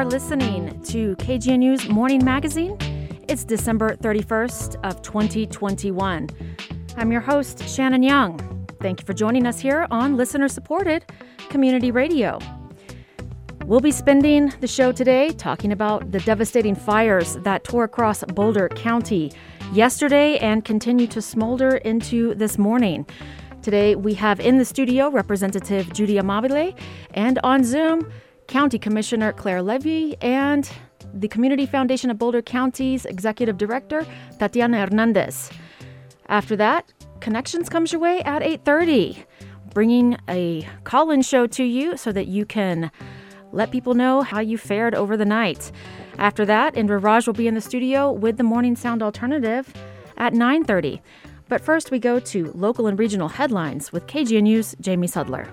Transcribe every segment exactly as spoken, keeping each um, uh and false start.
are listening to K G N U's Morning Magazine. It's December thirty-first of twenty twenty-one. I'm your host, Shannon Young. Thank you for joining us here on listener-supported community radio. We'll be spending the show today talking about the devastating fires that tore across Boulder County yesterday and continue to smolder into this morning. Today, we have in the studio Representative Judy Amabile and on Zoom, County Commissioner Claire Levy and the Community Foundation of Boulder County's Executive Director, Tatiana Hernandez. After that, Connections comes your way at eight thirty, bringing a call-in show to you so that you can let people know how you fared over the night. After that, Indra Raj will be in the studio with the Morning Sound Alternative at nine thirty. But first, we go to local and regional headlines with K G N U's Jamie Sudler.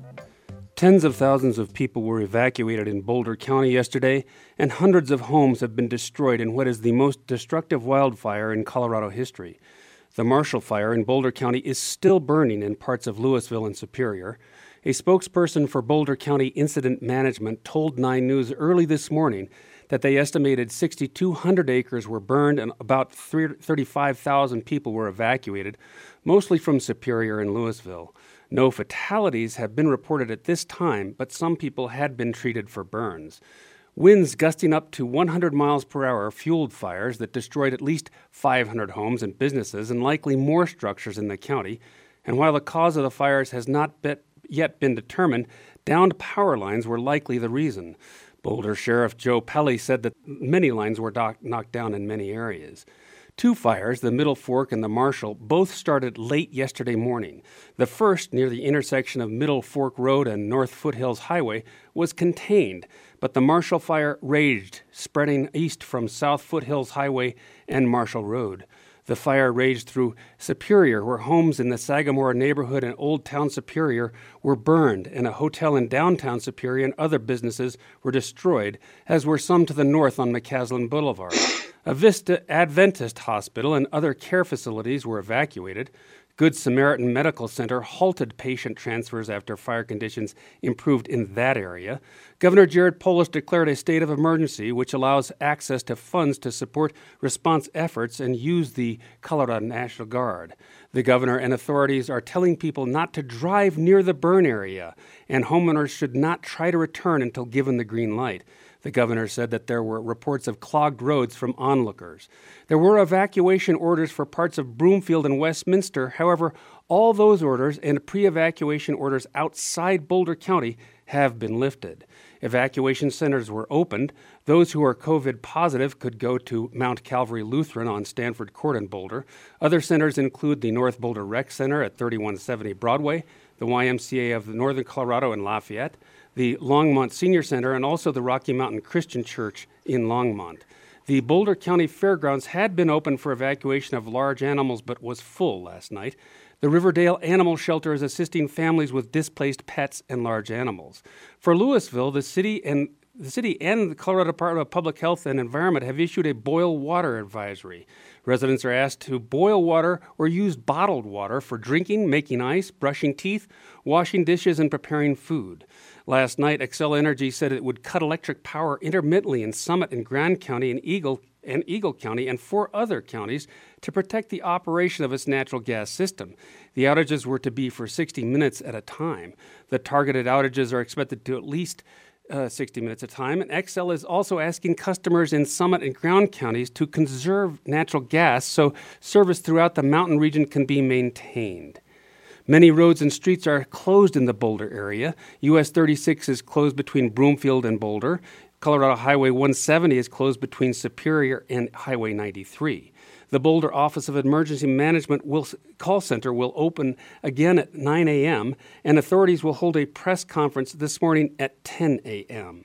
Tens of thousands of people were evacuated in Boulder County yesterday, and hundreds of homes have been destroyed in what is the most destructive wildfire in Colorado history. The Marshall Fire in Boulder County is still burning in parts of Louisville and Superior. A spokesperson for Boulder County Incident Management told Nine News early this morning that they estimated six thousand two hundred acres were burned and about thirty-five thousand people were evacuated, mostly from Superior and Louisville. No fatalities have been reported at this time, but some people had been treated for burns. Winds gusting up to one hundred miles per hour fueled fires that destroyed at least five hundred homes and businesses and likely more structures in the county. And while the cause of the fires has not bet- yet been determined, downed power lines were likely the reason. Boulder Sheriff Joe Pelley said that many lines were dock- knocked down in many areas. Two fires, the Middle Fork and the Marshall, both started late yesterday morning. The first, near the intersection of Middle Fork Road and North Foothills Highway, was contained, but the Marshall fire raged, spreading east from South Foothills Highway and Marshall Road. The fire raged through Superior, where homes in the Sagamore neighborhood and Old Town Superior were burned, and a hotel in downtown Superior and other businesses were destroyed, as were some to the north on McCaslin Boulevard. A Vista Adventist hospital and other care facilities were evacuated. Good Samaritan Medical Center halted patient transfers after fire conditions improved in that area. Governor Jared Polis declared a state of emergency, which allows access to funds to support response efforts and use the Colorado National Guard. The governor and authorities are telling people not to drive near the burn area, and homeowners should not try to return until given the green light. The governor said that there were reports of clogged roads from onlookers. There were evacuation orders for parts of Broomfield and Westminster. However, all those orders and pre-evacuation orders outside Boulder County have been lifted. Evacuation centers were opened. Those who are COVID positive could go to Mount Calvary Lutheran on Stanford Court in Boulder. Other centers include the North Boulder Rec Center at thirty-one seventy Broadway, the Y M C A of Northern Colorado in Lafayette, the Longmont Senior Center, and also the Rocky Mountain Christian Church in Longmont. The Boulder County Fairgrounds had been open for evacuation of large animals but was full last night. The Riverdale Animal Shelter is assisting families with displaced pets and large animals. For Louisville, the city and the city and the Colorado Department of Public Health and Environment have issued a boil water advisory. Residents are asked to boil water or use bottled water for drinking, making ice, brushing teeth, washing dishes, and preparing food. Last night, Xcel Energy said it would cut electric power intermittently in Summit and Grand County and Eagle and Eagle County and four other counties to protect the operation of its natural gas system. The outages were to be for sixty minutes at a time. The targeted outages are expected to at least uh, sixty minutes at a time, and Xcel is also asking customers in Summit and Grand counties to conserve natural gas so service throughout the mountain region can be maintained. Many roads and streets are closed in the Boulder area. U S thirty-six is closed between Broomfield and Boulder. Colorado Highway one seventy is closed between Superior and Highway ninety-three. The Boulder Office of Emergency Management will, call center will open again at nine a.m., and authorities will hold a press conference this morning at ten a.m.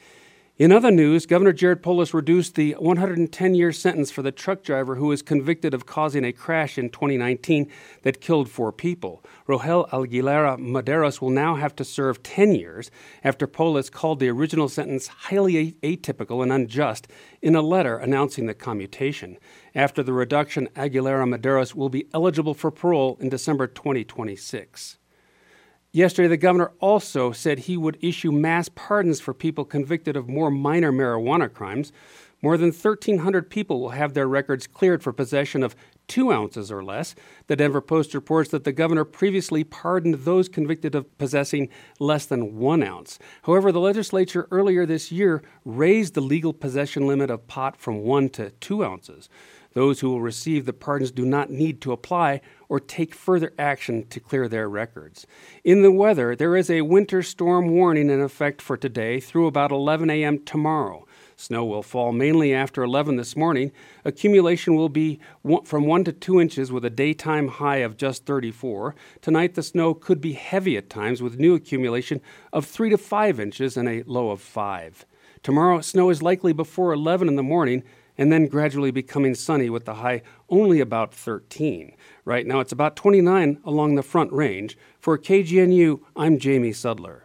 In other news, Governor Jared Polis reduced the one hundred ten year sentence for the truck driver who was convicted of causing a crash in twenty nineteen that killed four people. Rogel Aguilera Maderos will now have to serve ten years after Polis called the original sentence highly atypical and unjust in a letter announcing the commutation. After the reduction, Aguilera Maderos will be eligible for parole in December twenty twenty-six. Yesterday, the governor also said he would issue mass pardons for people convicted of more minor marijuana crimes. More than thirteen hundred people will have their records cleared for possession of two ounces or less. The Denver Post reports that the governor previously pardoned those convicted of possessing less than one ounce. However, the legislature earlier this year raised the legal possession limit of pot from one to two ounces. Those who will receive the pardons do not need to apply or take further action to clear their records. In the weather, there is a winter storm warning in effect for today through about eleven a.m. tomorrow. Snow will fall mainly after eleven this morning. Accumulation will be one, from one to two inches with a daytime high of just thirty-four. Tonight, the snow could be heavy at times with new accumulation of three to five inches and a low of five. Tomorrow, snow is likely before eleven in the morning and then gradually becoming sunny with the high only about thirteen. Right now, it's about twenty-nine along the Front Range. For K G N U, I'm Jamie Sudler.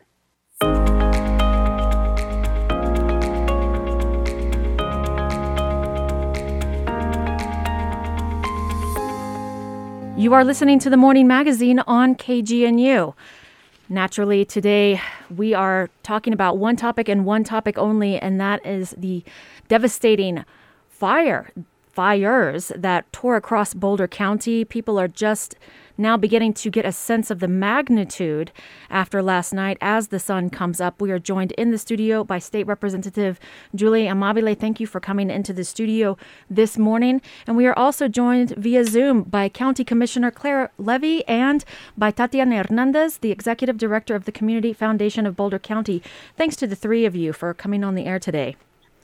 You are listening to the Morning Magazine on K G N U. Naturally, today we are talking about one topic and one topic only, and that is the devastating fire, fires that tore across Boulder County. People are just now beginning to get a sense of the magnitude after last night as the sun comes up. We are joined in the studio by State Representative Julie Amabile. Thank you for coming into the studio this morning. And we are also joined via Zoom by County Commissioner Claire Levy and by Tatiana Hernandez, the Executive Director of the Community Foundation of Boulder County. Thanks to the three of you for coming on the air today.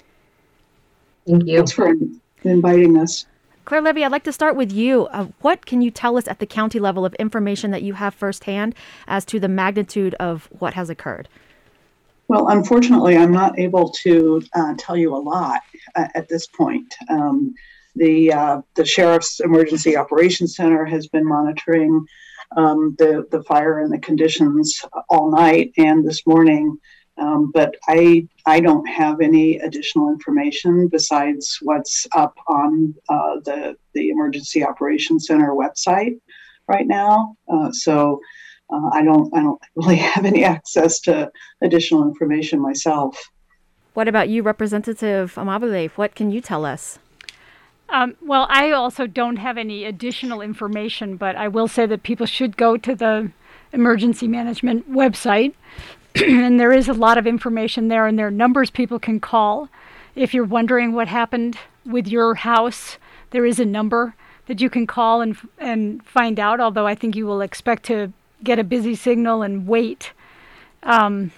Thank you. Thanks for inviting us. Claire Levy, I'd like to start with you. Uh, what can you tell us at the county level of information that you have firsthand as to the magnitude of what has occurred? Well, unfortunately, I'm not able to uh, tell you a lot uh, at this point. Um, the uh, the Sheriff's Emergency Operations Center has been monitoring um, the, the fire and the conditions all night and this morning. Um, but I I don't have any additional information besides what's up on uh, the the Emergency Operations Center website right now. Uh, so uh, I don't I don't really have any access to additional information myself. What about you, Representative Amabile? What can you tell us? Um, well, I also don't have any additional information, but I will say that people should go to the emergency management website. And there is a lot of information there, and there are numbers people can call. If you're wondering what happened with your house, there is a number that you can call and and find out, although I think you will expect to get a busy signal and wait. Um,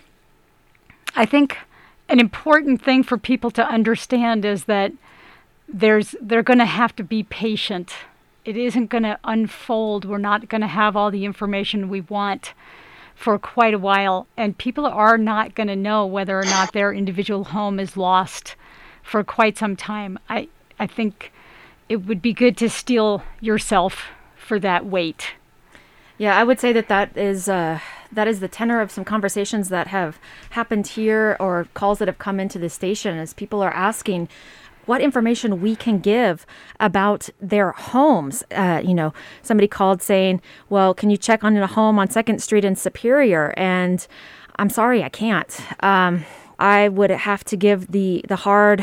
I think an important thing for people to understand is that there's they're going to have to be patient. It isn't going to unfold. We're not going to have all the information we want for quite a while, and people are not going to know whether or not their individual home is lost for quite some time. I, I think it would be good to steel yourself for that wait. Yeah, I would say that that is uh, that is the tenor of some conversations that have happened here or calls that have come into the station as people are asking what information we can give about their homes. Uh, you know, somebody called saying, well, can you check on a home on second Street in Superior? And I'm sorry, I can't. Um, I would have to give the, the hard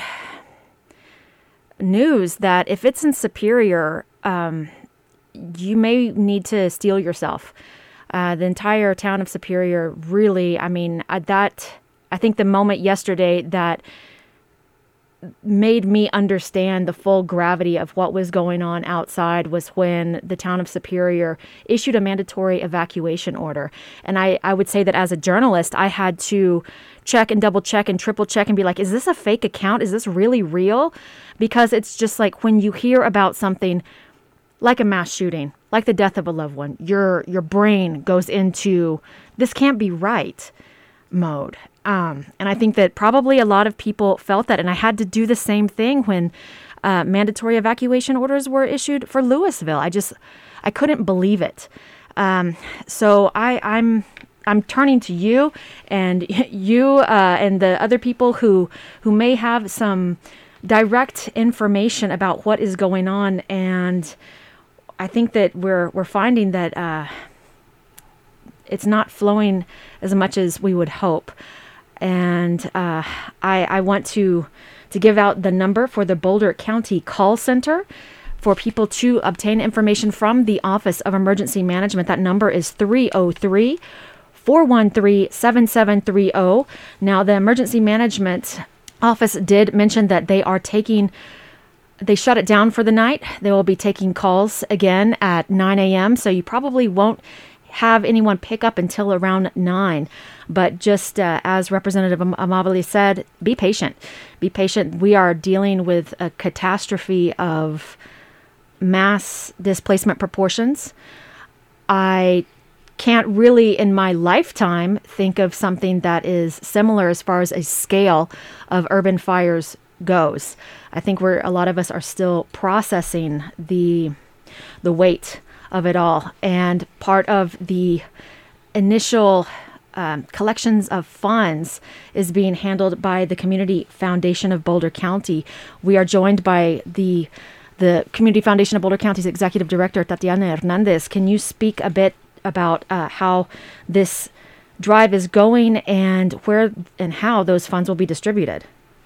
news that if it's in Superior, um, you may need to steel yourself. Uh, the entire town of Superior really, I mean, uh, that, I think the moment yesterday that made me understand the full gravity of what was going on outside was when the town of Superior issued a mandatory evacuation order. And I, I would say that as a journalist, I had to check and double check and triple check and be like, is this a fake account? Is this really real? Because it's just like when you hear about something like a mass shooting, like the death of a loved one, your your brain goes into this can't be right mode. Um, and I think that probably a lot of people felt that. And I had to do the same thing when uh, mandatory evacuation orders were issued for Louisville. I just, I couldn't believe it. Um, so I, I'm, I'm turning to you and you uh, and the other people who, who may have some direct information about what is going on. And I think that we're, we're finding that uh, it's not flowing as much as we would hope. And uh, I, I want to to give out the number for the Boulder County Call Center for people to obtain information from the Office of Emergency Management. That number is three oh three, four one three, seven seven three oh. Now, the Emergency Management Office did mention that they are taking, they shut it down for the night. They will be taking calls again at nine a.m., so you probably won't have anyone pick up until around nine. But just uh, as Representative Am- Amabile said, be patient. Be patient. We are dealing with a catastrophe of mass displacement proportions. I can't really in my lifetime think of something that is similar as far as a scale of urban fires goes. I think we're a lot of us are still processing the the weight of it all. And part of the initial um, collections of funds is being handled by the Community Foundation of Boulder County. We are joined by the the Community Foundation of Boulder County's Executive Director, Tatiana Hernandez. Can you speak a bit about uh, how this drive is going and where and how those funds will be distributed?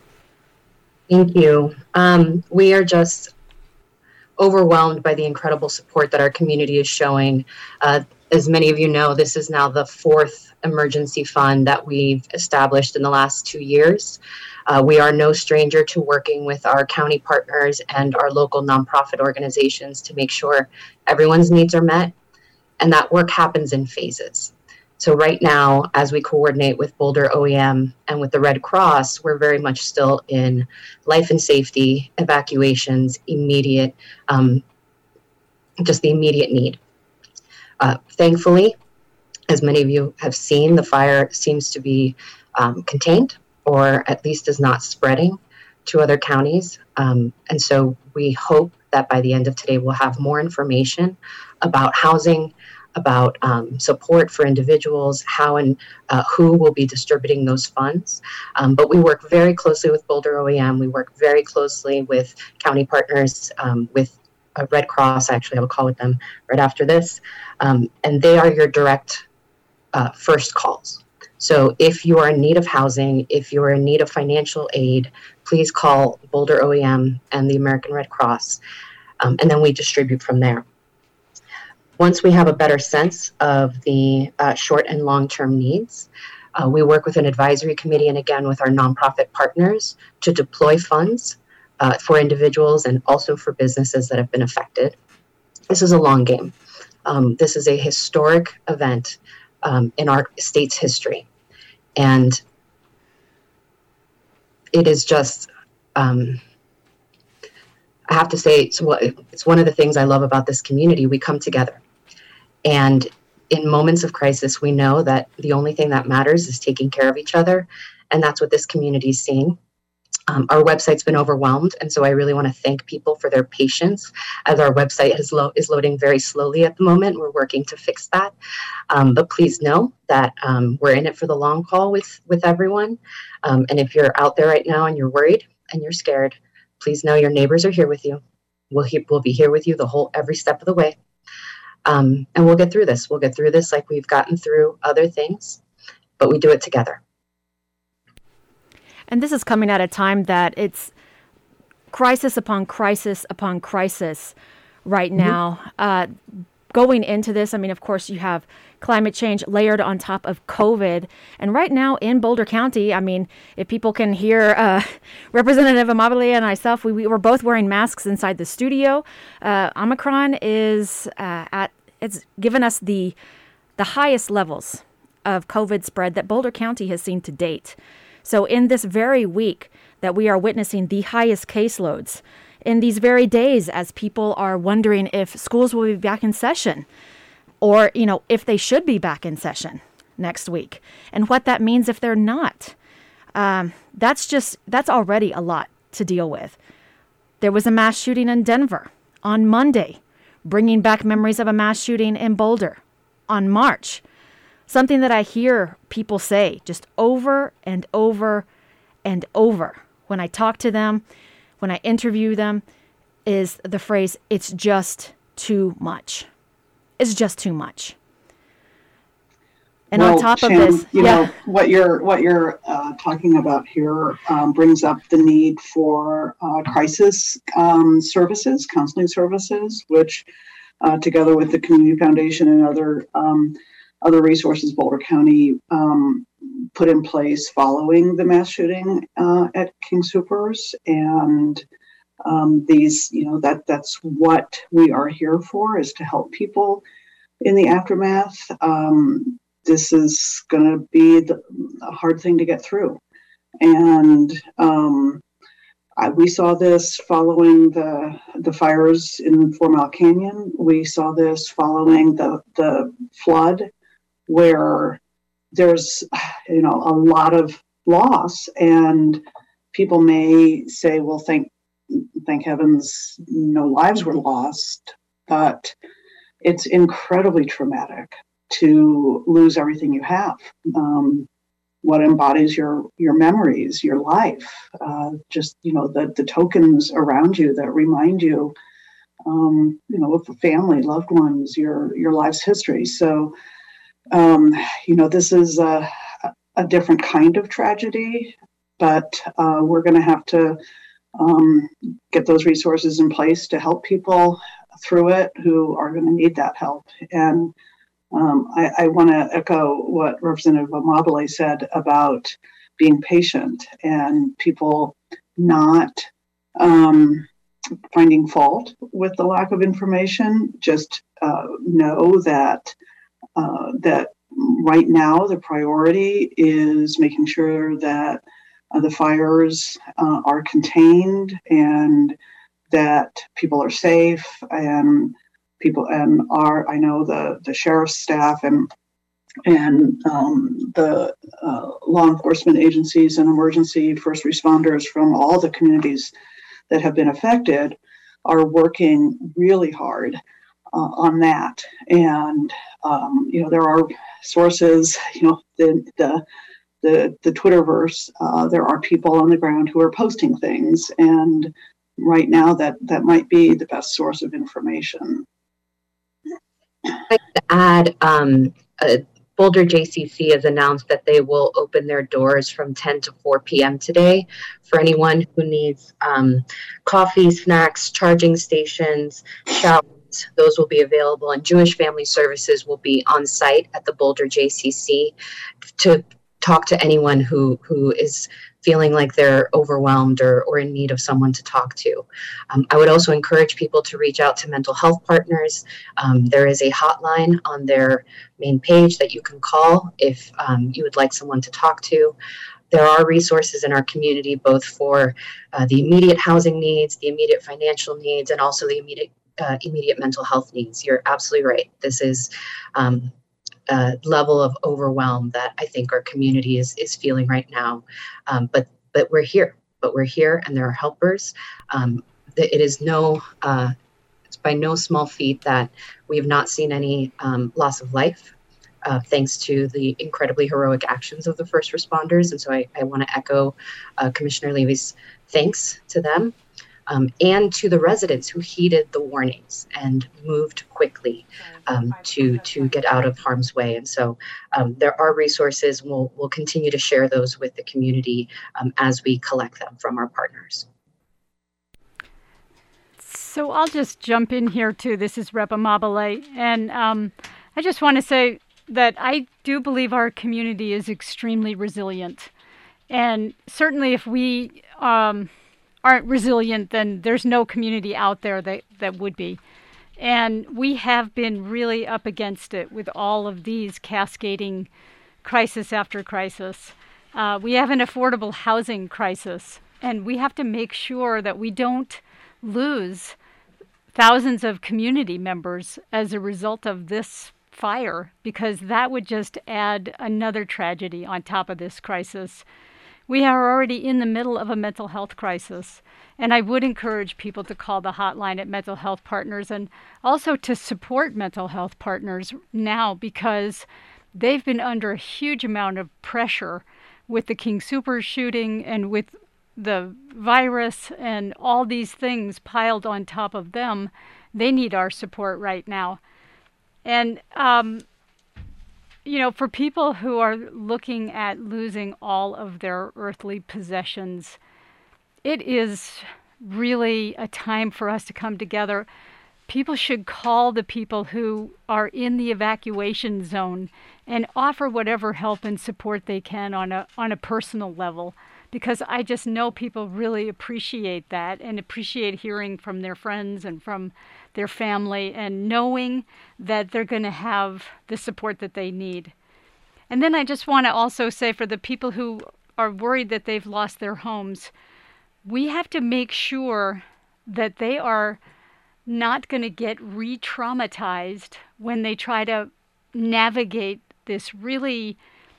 Thank you. Um, we are just overwhelmed by the incredible support that our community is showing. Uh, as many of you know, this is now the fourth emergency fund that we've established in the last two years. Uh, we are no stranger to working with our county partners and our local nonprofit organizations to make sure everyone's needs are met, and that work happens in phases. So right now, as we coordinate with Boulder O E M and with the Red Cross, we're very much still in life and safety, evacuations, immediate, um, just the immediate need. Uh, thankfully, as many of you have seen, the fire seems to be um, contained, or at least is not spreading to other counties. Um, and so we hope that by the end of today, we'll have more information about housing, about um, support for individuals, how and uh, who will be distributing those funds. Um, but we work very closely with Boulder O E M. We work very closely with county partners, um, with uh, Red Cross. Actually, I have a call with them right after this. Um, and they are your direct uh, first calls. So if you are in need of housing, if you are in need of financial aid, please call Boulder O E M and the American Red Cross. Um, and then we distribute from there. Once we have a better sense of the uh, short and long-term needs, uh, we work with an advisory committee and again with our nonprofit partners to deploy funds uh, for individuals and also for businesses that have been affected. This is a long game. Um, this is a historic event um, in our state's history. And it is just, um, I have to say, it's, what, it's one of the things I love about this community. We come together. And in moments of crisis, we know that the only thing that matters is taking care of each other. And that's what this community is seeing. Um, our website's been overwhelmed. And so I really want to thank people for their patience as our website is, lo- is loading very slowly at the moment. We're working to fix that. Um, but please know that um, we're in it for the long haul with, with everyone. Um, and if you're out there right now and you're worried and you're scared, please know your neighbors are here with you. We'll, he- we'll be here with you the whole every step of the way. Um, and we'll get through this. We'll get through this like we've gotten through other things, but we do it together. And this is coming at a time that it's crisis upon crisis upon crisis right now. Mm-hmm. Uh, going into this, I mean, of course, you have climate change layered on top of COVID. And right now in Boulder County, I mean, if people can hear uh, Representative Amabile and myself, we, we were both wearing masks inside the studio. Uh, Omicron is uh, at, it's given us the the highest levels of COVID spread that Boulder County has seen to date. So in this very week that we are witnessing the highest caseloads, in these very days as people are wondering if schools will be back in session, or, you know, if they should be back in session next week, and what that means if they're not. Um, that's just, that's already a lot to deal with. There was a mass shooting in Denver on Monday, bringing back memories of a mass shooting in Boulder on March. Something that I hear people say just over and over and over when I talk to them, when I interview them, is the phrase, it's just too much. It's just too much. And well, on top Shannon, of this, you yeah. know, what you're what you're uh, talking about here um, brings up the need for uh, crisis um, services, counseling services, which uh, together with the Community Foundation and other um, other resources Boulder County um, put in place following the mass shooting uh, at King Soopers. And um, these, you know, that that's what we are here for, is to help people in the aftermath. Um, this is going to be the, a hard thing to get through. And um, I, we saw this following the the fires in Four Mile Canyon. We saw this following the the flood, where there's, you know, a lot of loss, and people may say, well, thank thank heavens no lives were lost, but it's incredibly traumatic to lose everything you have. Um, what embodies your your memories, your life, uh, just, you know, the the tokens around you that remind you, um, you know, of family, loved ones, your your life's history. So, um, you know, this is a, a different kind of tragedy, but uh, we're going to have to um, get those resources in place to help people through it who are going to need that help. And Um, I, I want to echo what Representative Amabile said about being patient and people not um, finding fault with the lack of information. Just uh, know that uh, that right now the priority is making sure that uh, the fires uh, are contained and that people are safe, and people and are, I know the, the sheriff's staff and and um, the uh, law enforcement agencies and emergency first responders from all the communities that have been affected are working really hard uh, on that. And um, you know, there are sources, you know, the the the, the Twitterverse. Uh, there are people on the ground who are posting things, and right now that that might be the best source of information. I'd like to add, um, uh, Boulder J C C has announced that they will open their doors from ten to four p.m. today for anyone who needs um, coffee, snacks, charging stations, showers. Those will be available, and Jewish Family Services will be on site at the Boulder J C C to talk to anyone who who is feeling like they're overwhelmed or, or in need of someone to talk to. Um, I would also encourage people to reach out to mental health partners. Um, there is a hotline on their main page that you can call if um, you would like someone to talk to. There are resources in our community, both for uh, the immediate housing needs, the immediate financial needs, and also the immediate uh, immediate mental health needs. You're absolutely right. This is um, Uh, level of overwhelm that I think our community is is feeling right now. Um, but but we're here. But we're here, and there are helpers. Um, it is no uh, it's by no small feat that we have not seen any um, loss of life, uh, thanks to the incredibly heroic actions of the first responders. And so I, I want to echo uh, Commissioner Levy's thanks to them. Um, and to the residents who heeded the warnings and moved quickly um, to to get out of harm's way. And so um, there are resources. We'll we'll continue to share those with the community um, as we collect them from our partners. So I'll just jump in here too. This is Rep Amabile, and um, I just want to say that I do believe our community is extremely resilient, and certainly if we um, aren't resilient, then there's no community out there that, that would be. And we have been really up against it with all of these cascading crisis after crisis. Uh, we have an affordable housing crisis, and we have to make sure that we don't lose thousands of community members as a result of this fire, because that would just add another tragedy on top of this crisis. We are already in the middle of a mental health crisis, and I would encourage people to call the hotline at Mental Health Partners and also to support Mental Health Partners now, because they've been under a huge amount of pressure with the King Soopers shooting and with the virus and all these things piled on top of them. They need our support right now. And um, you know, for people who are looking at losing all of their earthly possessions, it is really a time for us to come together. People should call the people who are in the evacuation zone and offer whatever help and support they can on a on a personal level, because I just know people really appreciate that and appreciate hearing from their friends and from their family and knowing that they're going to have the support that they need. And then I just want to also say, for the people who are worried that they've lost their homes, we have to make sure that they are not going to get re-traumatized when they try to navigate this really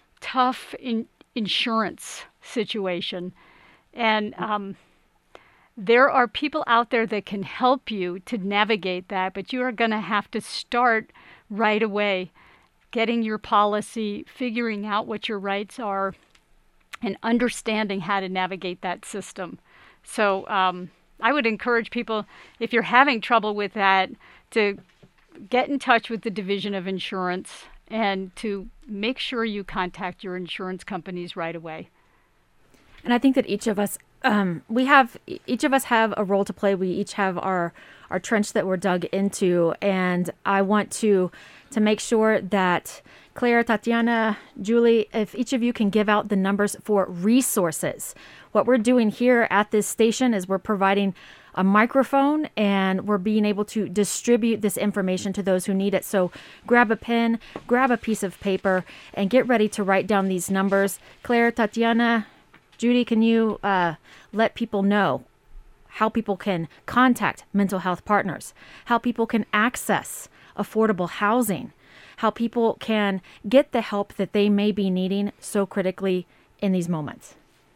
tough in- insurance situation. And um, there are people out there that can help you to navigate that, but you are going to have to start right away, getting your policy, figuring out what your rights are, and understanding how to navigate that system. So um, I would encourage people, if you're having trouble with that, to get in touch with the Division of Insurance and to make sure you contact your insurance companies right away. And I think that each of us, um, we have, each of us have a role to play. We each have our, our trench that we're dug into. And I want to, to make sure that Claire, Tatiana, Julie, if each of you can give out the numbers for resources. What we're doing here at this station is we're providing a microphone and we're being able to distribute this information to those who need it. So grab a pen, grab a piece of paper, and get ready to write down these numbers. Claire, Tatiana, Judy, can you uh, let people know how people can contact mental health partners, how people can access affordable housing, how people can get the help that they may be needing so critically in these moments?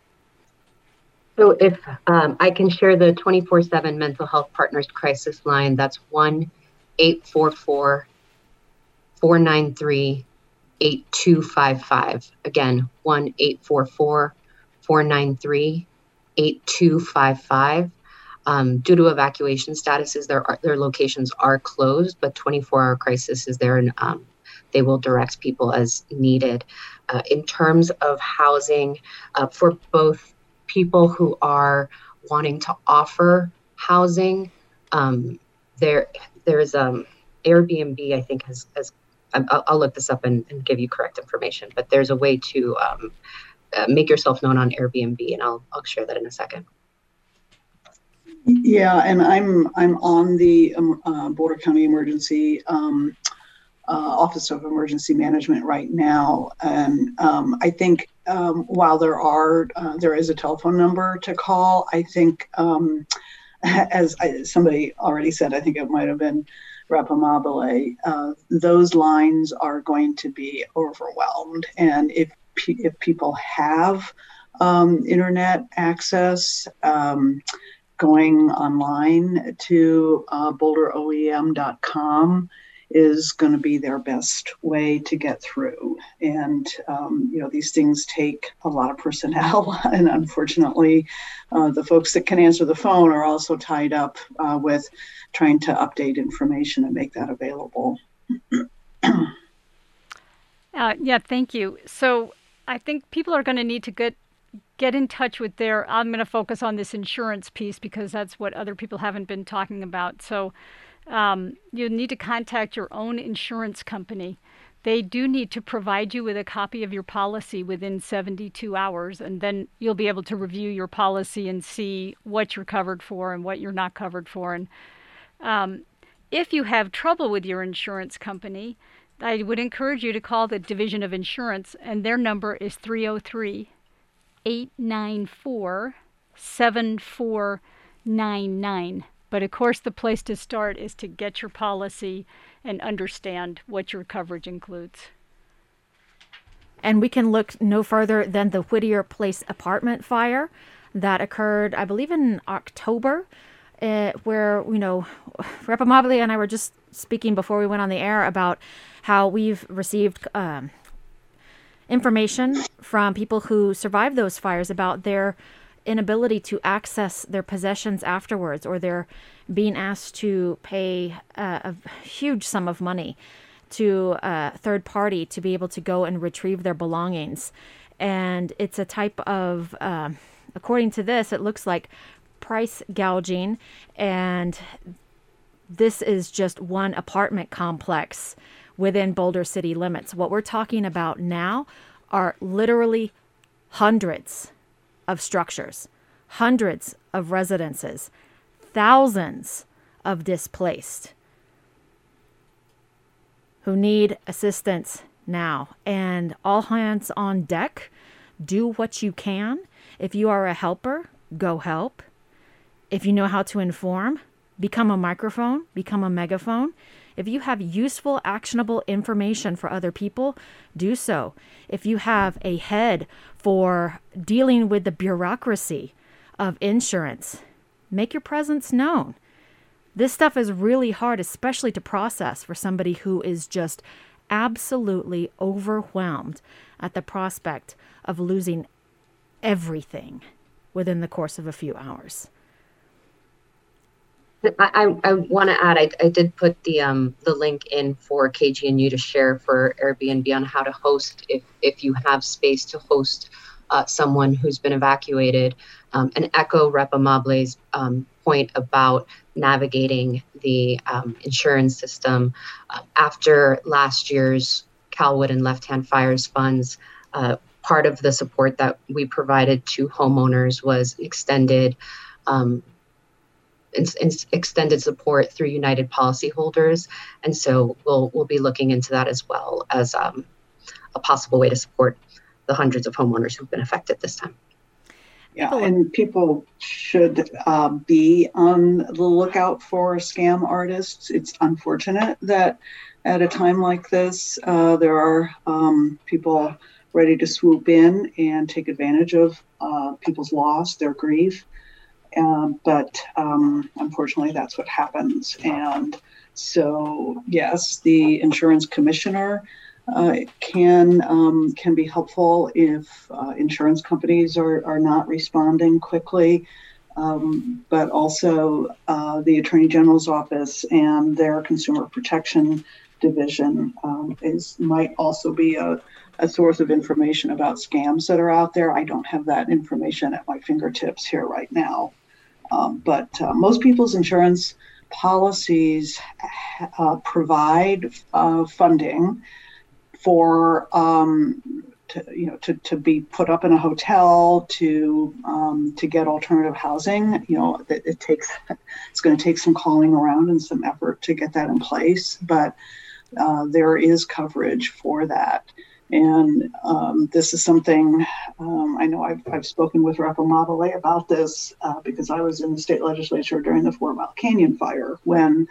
So if um, I can share the twenty-four seven Mental Health Partners Crisis Line, that's one eight four four, four nine three, eight two five five. Again, one eight four four, four nine three, eight two five five. Um, due to evacuation statuses, their their locations are closed, but twenty-four hour crisis is there, and um, they will direct people as needed. Uh, in terms of housing, uh, for both people who are wanting to offer housing, um, there there's um, Airbnb, I think, has, has I'll, I'll look this up and, and give you correct information, but there's a way to um, uh, make yourself known on Airbnb, and I'll I'll share that in a second. Yeah, and I'm I'm on the um, uh, Boulder County Emergency um, uh, Office of Emergency Management right now, and um, I think um, while there are uh, there is a telephone number to call, I think um, as I, somebody already said, I think it might have been Rapamabile, uh, those lines are going to be overwhelmed, and if if people have um, internet access. Um, Going online to uh, boulder O E M dot com is going to be their best way to get through. And, um, you know, these things take a lot of personnel. And unfortunately, uh, the folks that can answer the phone are also tied up uh, with trying to update information and make that available. uh, yeah, thank you. So I think people are going to need to get get in touch with their, I'm going to focus on this insurance piece because that's what other people haven't been talking about. So um, you need to contact your own insurance company. They do need to provide you with a copy of your policy within seventy-two hours, and then you'll be able to review your policy and see what you're covered for and what you're not covered for. And um, if you have trouble with your insurance company, I would encourage you to call the Division of Insurance, and their number is three oh three, eight nine four, seven four nine nine. But of course, the place to start is to get your policy and understand what your coverage includes. And we can look no further than the Whittier Place apartment fire that occurred, I believe, in October, uh, where, you know, Rapamabile and I were just speaking before we went on the air about how we've received um, information from people who survived those fires about their inability to access their possessions afterwards, or they're being asked to pay uh, a huge sum of money to a third party to be able to go and retrieve their belongings. And it's a type of, uh, according to this, it looks like price gouging. And this is just one apartment complex within Boulder city limits. What we're talking about now are literally hundreds of structures, hundreds of residences, thousands of displaced who need assistance now. And all hands on deck, do what you can. If you are a helper, go help. If you know how to inform, become a microphone, become a megaphone. If you have useful, actionable information for other people, do so. If you have a head for dealing with the bureaucracy of insurance, make your presence known. This stuff is really hard, especially to process for somebody who is just absolutely overwhelmed at the prospect of losing everything within the course of a few hours. I, I, I want to add, I, I did put the um the link in for K G N U to share for Airbnb on how to host if, if you have space to host uh, someone who's been evacuated, um, and echo Rep Amable's um, point about navigating the um, insurance system. Uh, after last year's Calwood and Left Hand Fires funds, uh, part of the support that we provided to homeowners was extended um, extended support through United policyholders, and so we'll we'll be looking into that as well as um, a possible way to support the hundreds of homeowners who've been affected this time. Yeah, and people should uh, be on the lookout for scam artists. It's unfortunate that at a time like this, uh, there are um, people ready to swoop in and take advantage of uh, people's loss, their grief. Um, but um, unfortunately, that's what happens. And so, yes, the insurance commissioner uh, can um, can be helpful if uh, insurance companies are, are not responding quickly. Um, but also uh, the Attorney General's office and their consumer protection division um, is might also be a, a source of information about scams that are out there. I don't have that information at my fingertips here right now. Um, but uh, most people's insurance policies uh, provide uh, funding for um, to, you know to, to be put up in a hotel, to um, to get alternative housing. You know, it, it takes it's going to take some calling around and some effort to get that in place, but uh, there is coverage for that. And um, this is something um, I know I've, I've spoken with Rep Amabile about this uh, because I was in the state legislature during the Fort Mile Canyon fire when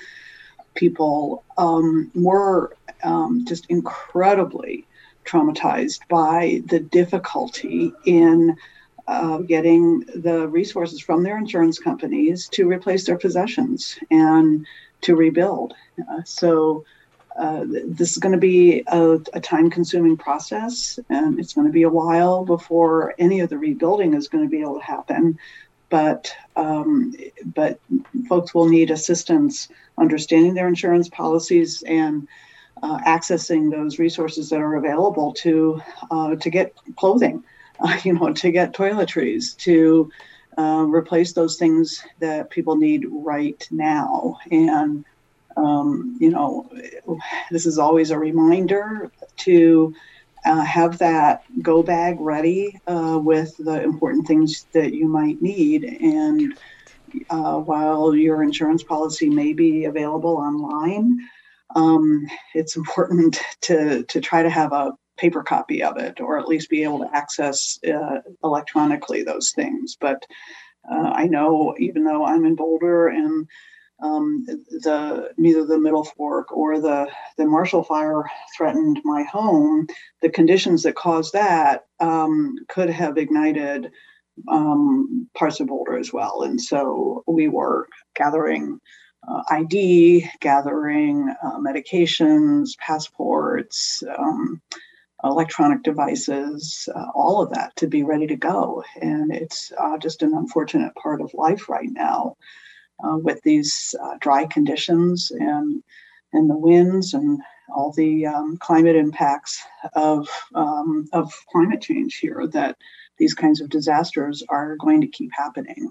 people um, were um, just incredibly traumatized by the difficulty in uh, getting the resources from their insurance companies to replace their possessions and to rebuild. Uh, so Uh, this is going to be a, a time-consuming process, and it's going to be a while before any of the rebuilding is going to be able to happen. But um, but folks will need assistance understanding their insurance policies and uh, accessing those resources that are available to uh, to get clothing, uh, you know, to get toiletries, to uh, replace those things that people need right now. And Um, you know, this is always a reminder to uh, have that go bag ready uh, with the important things that you might need. And uh, while your insurance policy may be available online, um, it's important to, to try to have a paper copy of it, or at least be able to access uh, electronically those things. But uh, I know, even though I'm in Boulder and Um, the neither the Middle Fork or the, the Marshall Fire threatened my home, the conditions that caused that um, could have ignited um, parts of Boulder as well. And so we were gathering uh, I D, gathering uh, medications, passports, um, electronic devices, uh, all of that to be ready to go. And it's uh, just an unfortunate part of life right now. Uh, with these uh, dry conditions and and the winds and all the um, climate impacts of um, of climate change here, that these kinds of disasters are going to keep happening.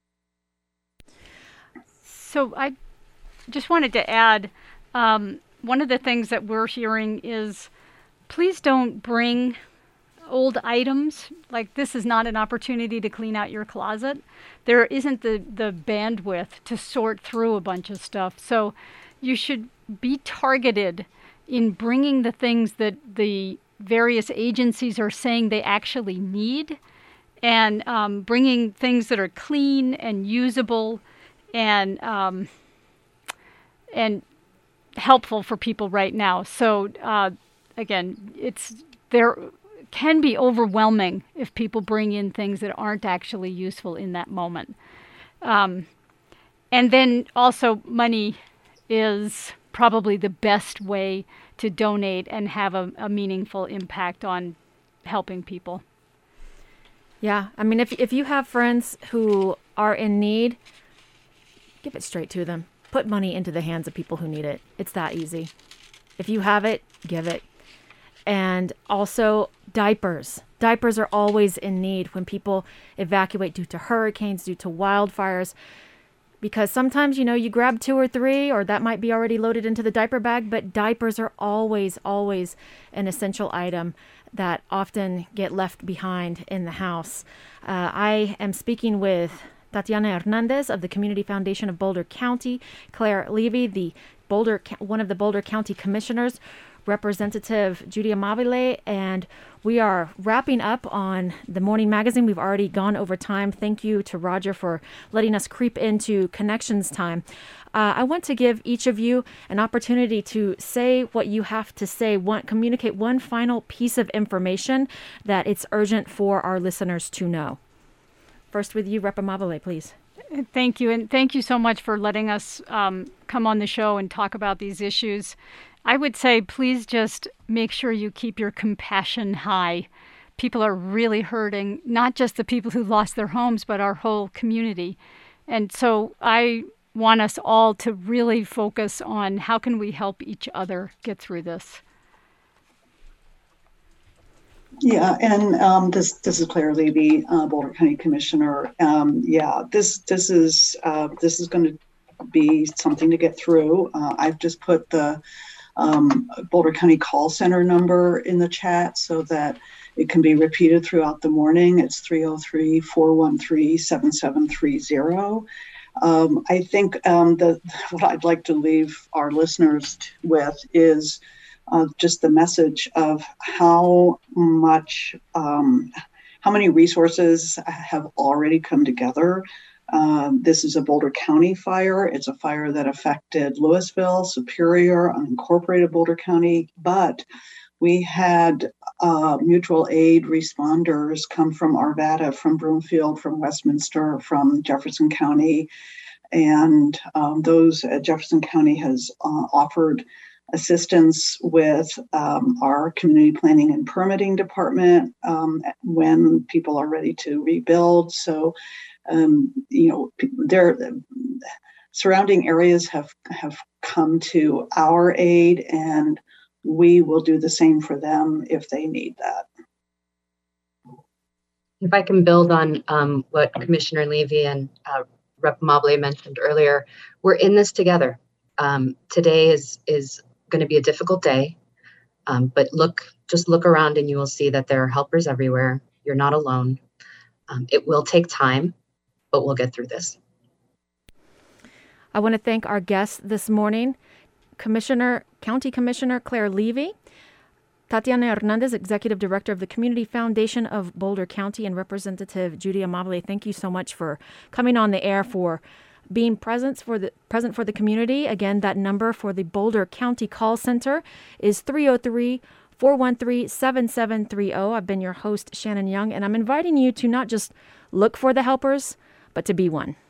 So I just wanted to add, um, one of the things that we're hearing is, please don't bring old items. Like, this is not an opportunity to clean out your closet. There isn't the, the bandwidth to sort through a bunch of stuff. So you should be targeted in bringing the things that the various agencies are saying they actually need, and um, bringing things that are clean and usable and um, and helpful for people right now. So uh, again, it's there can be overwhelming if people bring in things that aren't actually useful in that moment. Um, and then also, money is probably the best way to donate and have a, a meaningful impact on helping people. Yeah, I mean, if if you have friends who are in need, give it straight to them. Put money into the hands of people who need it. It's that easy. If you have it, give it. And also diapers. Diapers are always in need when people evacuate due to hurricanes, due to wildfires. Because sometimes, you know, you grab two or three, or that might be already loaded into the diaper bag, but diapers are always, always an essential item that often get left behind in the house. Uh, I am speaking with Tatiana Hernandez of the Community Foundation of Boulder County, Claire Levy, the Boulder, one of the Boulder County Commissioners, Representative Judy Amabile, and we are wrapping up on the morning magazine. We've already gone over time. Thank you to Roger for letting us creep into connections time. Uh, I want to give each of you an opportunity to say what you have to say, one, communicate one final piece of information that it's urgent for our listeners to know. First with you, Rep Amabile, please. Thank you, and thank you so much for letting us um, come on the show and talk about these issues. I would say, please just make sure you keep your compassion high. People are really hurting, not just the people who lost their homes, but our whole community. And so I want us all to really focus on how can we help each other get through this. Yeah, and um, this this is Claire Levy, uh, Boulder County Commissioner. Um, yeah, this this is uh, this is going to be something to get through. Uh, I've just put the um, Boulder County call center number in the chat so that it can be repeated throughout the morning. It's three oh three, four one three, seven seven three zero. Um, I think um, the what I'd like to leave our listeners t- with is Uh, just the message of how much, um, how many resources have already come together. Um, this is a Boulder County fire. It's a fire that affected Louisville, Superior, unincorporated Boulder County, but we had uh, mutual aid responders come from Arvada, from Broomfield, from Westminster, from Jefferson County, and um, those uh, Jefferson County has uh, offered assistance with um, our community planning and permitting department um, when people are ready to rebuild. So, um, you know, their surrounding areas have, have come to our aid, and we will do the same for them if they need that. If I can build on um, what Commissioner Levy and uh, Rep Amabile mentioned earlier, we're in this together. Um, today is is going to be a difficult day, um, but look, just look around and you will see that there are helpers everywhere. You're not alone. Um, it will take time, but we'll get through this. I want to thank our guests this morning, Commissioner, County Commissioner Claire Levy, Tatiana Hernandez, Executive Director of the Community Foundation of Boulder County, and Representative Judy Amabile. Thank you so much for coming on the air, for being present for the present for the community. Again, that number for the Boulder County Call Center is three oh three, four one three, seven seven three oh. I've been your host, Shannon Young, and I'm inviting you to not just look for the helpers, but to be one.